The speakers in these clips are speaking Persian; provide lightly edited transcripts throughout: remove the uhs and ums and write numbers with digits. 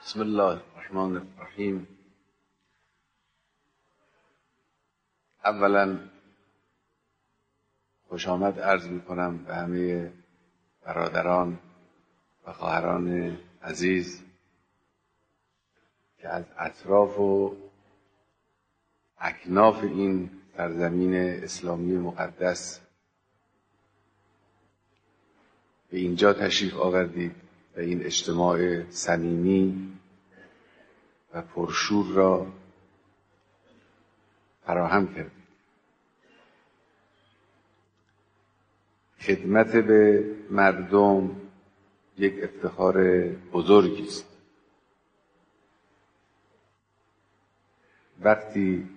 بسم الله الرحمن الرحیم. اولا خوش آمد عرض می‌کنم به همه برادران و خواهران عزیز که از اطراف و اکناف این سرزمین اسلامی مقدس به اینجا تشریف آوردید و این اجتماع صمیمی و پرشور را فراهم کردید. خدمت به مردم یک افتخار بزرگی است. وقتی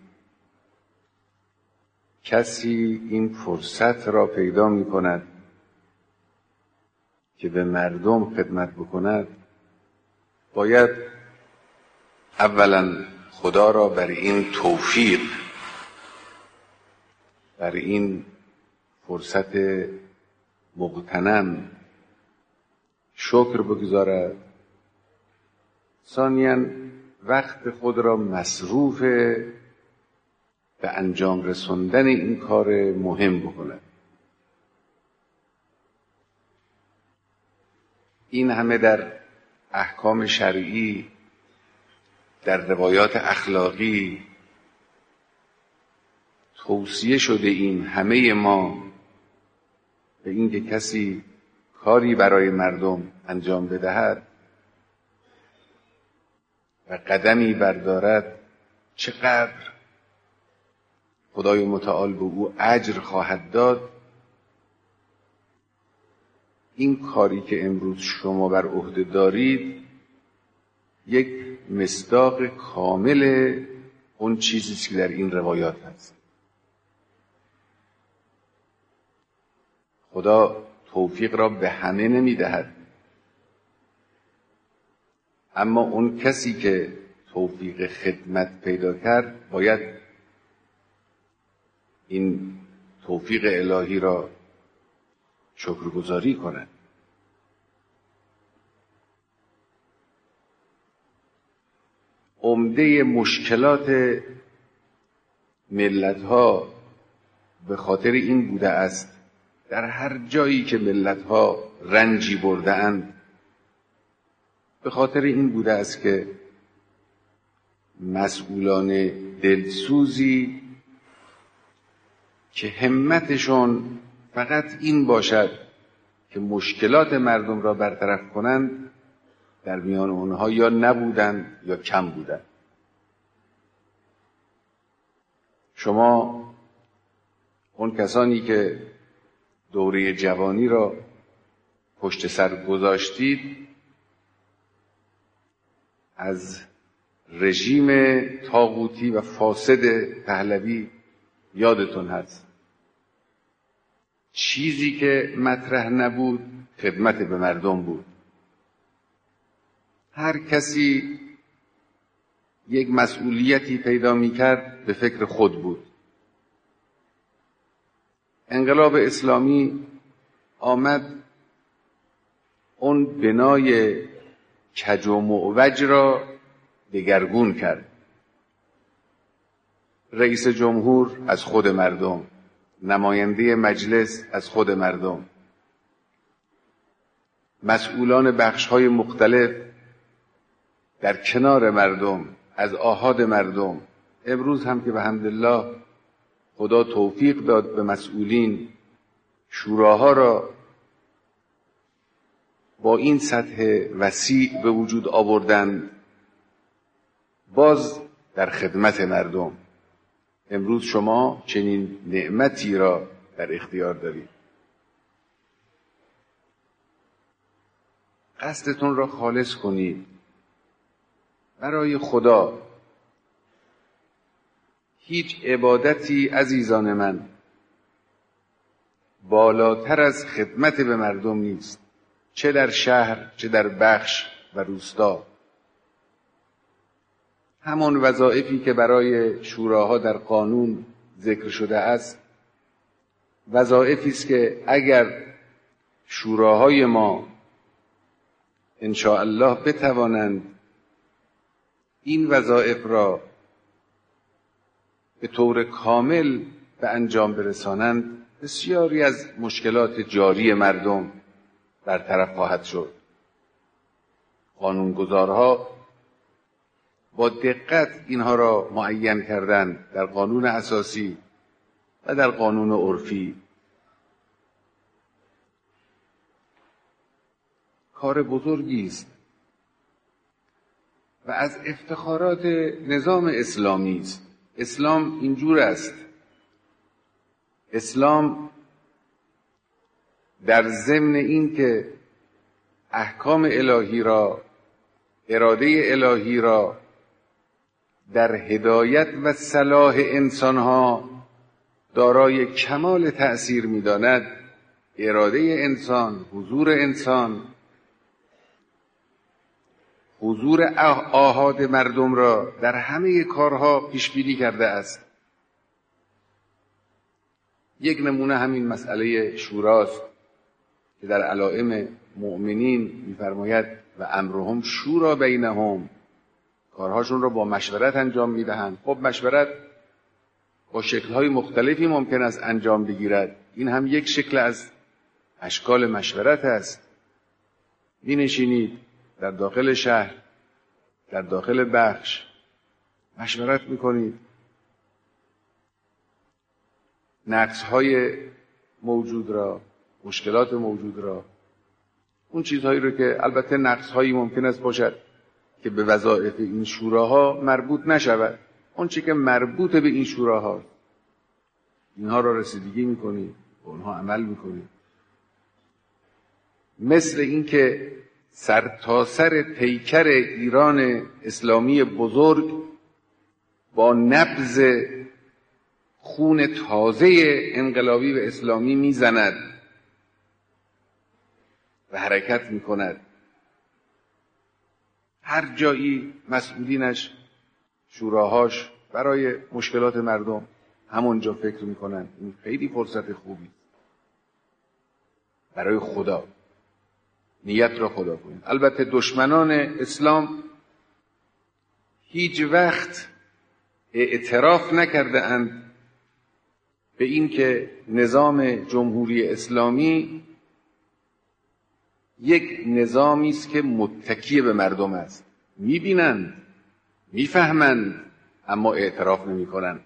کسی این فرصت را پیدا می کند که به مردم خدمت بکند، باید اولا خدا را بر این توفیق، بر این فرصت مغتنم شکر بگذارد. ثانیاً وقت خود را مصروف به انجام رساندن این کار مهم بکند. این همه در احکام شرعی، در روایات اخلاقی توصیه شده این همه ما به این که کسی کاری برای مردم انجام بدهد و قدمی بردارد، چقدر خدای متعال به او اجر خواهد داد. این کاری که امروز شما بر عهده دارید یک مصداق کامل اون چیزی که در این روایات هست. خدا توفیق را به همه نمی دهد، اما اون کسی که توفیق خدمت پیدا کرد باید این توفیق الهی را شکرگزاری کند. عمده مشکلات ملت‌ها به خاطر این بوده است در هر جایی که ملت‌ها رنجی برده‌اند، به خاطر این بوده است که مسئولان دلسوزی که همتشون فقط این باشد که مشکلات مردم را برطرف کنند، در میان اونها یا نبودند یا کم بودند. شما اون کسانی که دوره جوانی را پشت سر گذاشتید از رژیم طاغوتی و فاسد پهلوی یادتون هست. چیزی که مطرح نبود خدمت به مردم بود. هر کسی یک مسئولیتی پیدا می‌کرد به فکر خود بود. انقلاب اسلامی آمد اون بنای کج و معوج را دگرگون کرد. رئیس جمهور از خود مردم، نماینده مجلس از خود مردم، مسئولان بخش‌های مختلف در کنار مردم، از آحاد مردم. امروز هم که بحمدالله خدا توفیق داد به مسئولین شوراها را با این سطح وسیع به وجود آوردند، باز در خدمت مردم. امروز شما چنین نعمتی را در اختیار دارید. قصدتون را خالص کنید برای خدا. هیچ عبادتی عزیزان من بالاتر از خدمت به مردم نیست، چه در شهر چه در بخش و روستا. همان وظایفی که برای شوراها در قانون ذکر شده است، وظایفی است که اگر شوراهای ما ان شاء الله بتوانند این وظایف را به طور کامل به انجام برسانند، بسیاری از مشکلات جاری مردم برطرف خواهد شد. قانونگذارها با دقت اینها را معین کردند در قانون اساسی و در قانون عرفی. کار بزرگی است و از افتخارات نظام اسلامی است. اسلام اینجور است. اسلام در ضمن این که احکام الهی را، اراده الهی را در هدایت و صلاح انسانها دارای کمال تأثیر می‌داند، اراده انسان، حضور انسان، حضور آحاد مردم را در همه کارها پیش بینی کرده است. یک نمونه همین مسئله شوراست که در علائم مؤمنین می‌فرماید و امرهم شورا بینهم، کارهاشون را با مشورت انجام میدهند. خب مشورت با شکل‌های مختلفی ممکن است انجام بگیرد. این هم یک شکل از اشکال مشورت است. می‌نشینید در داخل شهر، در داخل بخش، مشورت می‌کنید، نقص‌های موجود را، مشکلات موجود را، اون چیزهایی رو که البته نقص‌هایی ممکن است باشد که به وظایف این شوراها مربوط نشود، اون چیزی که مربوط به این شوراها، اینها را رسیدگی می‌کنید، به اونها عمل می‌کنید. مثل این که سرتاسر پیکر ایران اسلامی بزرگ با نبض خون تازه انقلابی و اسلامی میزند و حرکت میکند. هر جایی مسئولینش، شوراهاش برای مشکلات مردم همونجا فکر میکنن. این خیلی فرصت خوبی برای خدا. نیت را خدا کنید. البته دشمنان اسلام هیچ وقت اعتراف نکرده اند به این که نظام جمهوری اسلامی یک نظامی است که متکی به مردم است. میبینند، میفهمند، اما اعتراف نمیکنند.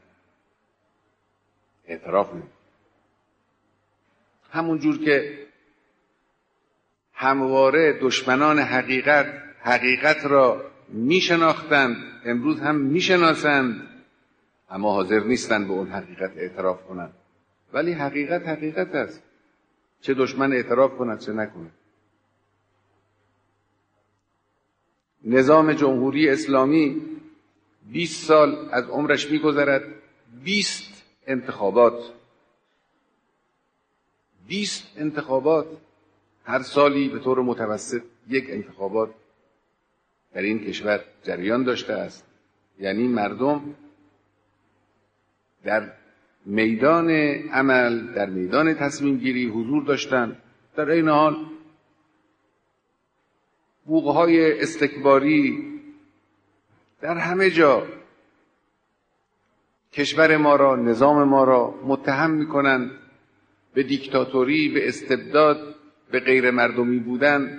اعتراف نمیکنند. همون جور که همواره دشمنان حقیقت را میشناختند، امروز هم میشناسند، اما حاضر نیستند به اون حقیقت اعتراف کنند. ولی حقیقت است، چه دشمن اعتراف کند چه نکند. نظام جمهوری اسلامی 20 سال از عمرش میگذرد، 20 انتخابات، هر سالی به طور متوسط یک انتخابات در این کشور جریان داشته است. یعنی مردم در میدان عمل، در میدان تصمیم گیری حضور داشتند. در این حال بوق‌های استکباری در همه جا کشور ما را، نظام ما را متهم می‌کنند به دیکتاتوری، به استبداد، به غیر مردمی بودن.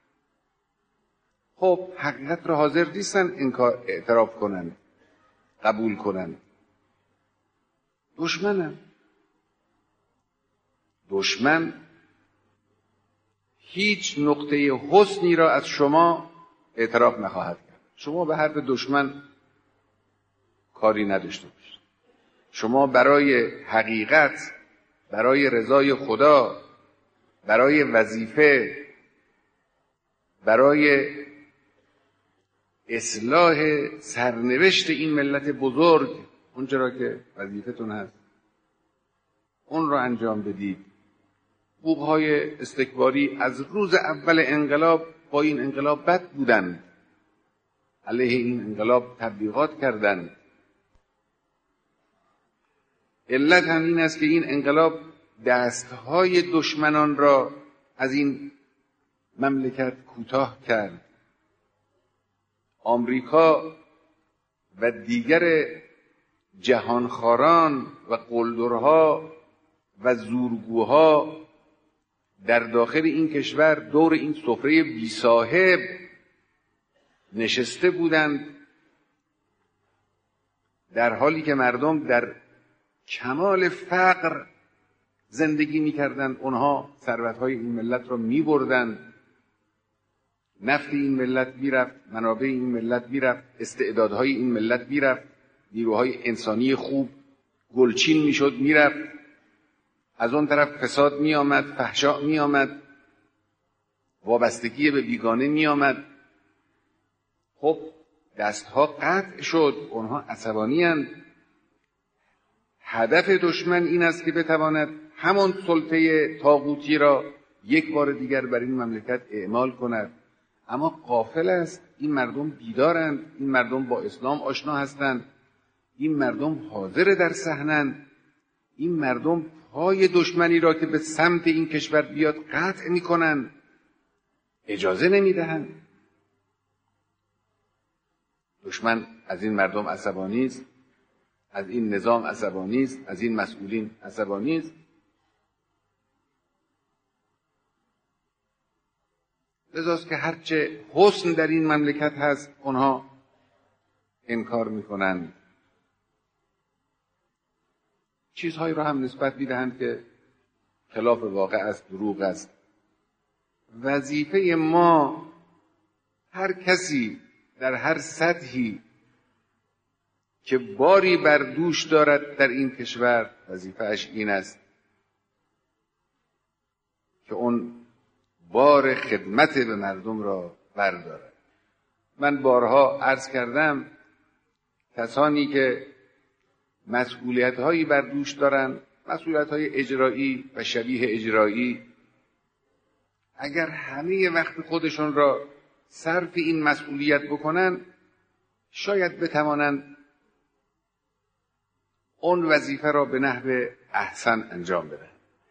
خب حقیقت را حاضر نیستن انکار اعتراف کنند، قبول کنند. دشمن هیچ نقطه حسنی را از شما اعتراف نخواهد کرد. شما به حرف دشمن کاری نداشته باشید. شما برای حقیقت، برای رضای خدا، برای وظیفه، برای اصلاح سرنوشت این ملت بزرگ، اونچه را که وظیفتون هست اون را انجام بدید. بوق‌های استکباری از روز اول انقلاب با این انقلاب بد بودند، علیه این انقلاب تبلیغات کردند. علت هم این است که این انقلاب دستهای دشمنان را از این مملکت کوتاه کرد. آمریکا و دیگر جهانخواران و قلدرها و زورگوها در داخل این کشور دور این سفره بی صاحب نشسته بودند، در حالی که مردم در کمال فقر زندگی می‌کردند. اونها ثروت‌های این ملت را می‌بردند، نفت این ملت میرفت، منابع این ملت میرفت، استعدادهای این ملت میرفت، نیروهای انسانی خوب گلچین میشد میرفت. از اون طرف فساد میآمد، فحشا میآمد، وابستگی به بیگانه میآمد. خب دستها قطع شد، اونها عصبانی اند. هدف دشمن این است که بتواند همان سلطه طاغوتی را یک بار دیگر بر این مملکت اعمال کند. اما غافل است، این مردم بیدارند، این مردم با اسلام آشنا هستند، این مردم حاضر در صحنند، این مردم پای دشمنی را که به سمت این کشور بیاد قطع می‌کنند، اجازه نمی‌دهند. دشمن از این مردم عصبانی است، از این نظام عصبانی است، از این مسئولین عصبانی است. لذاست که هرچه حسن در این مملکت هست اونها انکار میکنند، چیزهایی را هم نسبت میدهند که خلاف واقع است، دروغ است. وظیفه ما، هر کسی در هر سطحی که باری بر دوش دارد در این کشور، وظیفه‌اش این است که اون بار خدمت به مردم را بردارد. من بارها عرض کردم کسانی که مسئولیت‌هایی بر دوش دارند، مسئولیت‌های اجرایی و شبیه اجرایی، اگر همه وقت خودشون را صرف این مسئولیت بکنن، شاید بتوانند اون وظیفه را به نحو احسن انجام بدن.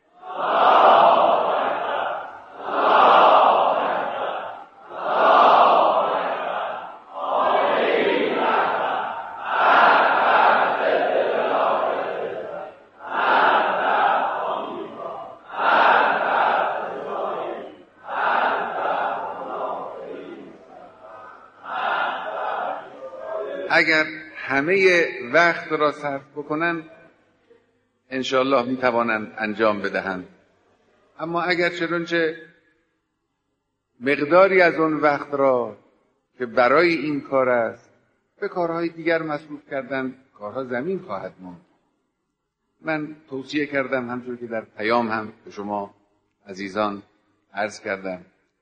اگر همه وقت را صرف بکنن انشاءالله میتوانند انجام بدهند. اما اگر چنانچه مقداری از اون وقت را که برای این کار است به کارهای دیگر مصروف کردن، کارها زمین خواهد ماند. من توصیه کردم، همچون که در پیام هم به شما عزیزان عرض کردم،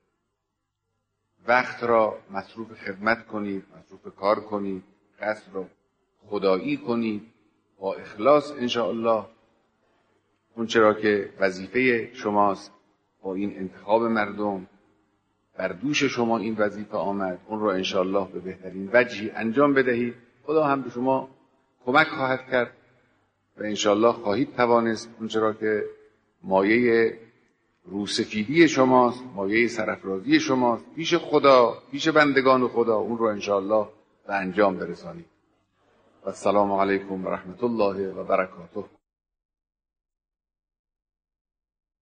وقت را مصروف خدمت کنید، مصروف کار کنید، قصد را خدایی کنید با اخلاص. انشاءالله اون چرا که وظیفه شماست، با این انتخاب مردم بر دوش شما این وظیفه آمد، اون را انشاءالله به بهترین وجهی انجام بدهید. خدا هم به شما کمک خواهد کرد و انشاءالله خواهید توانست اون چرا که مایه روسفیدی شماست، مایه سرافرازی شماست، پیش خدا، پیش بندگان خدا، اون رو انشاءالله به انجام برسانید. و السلام علیکم و رحمت الله و برکاته.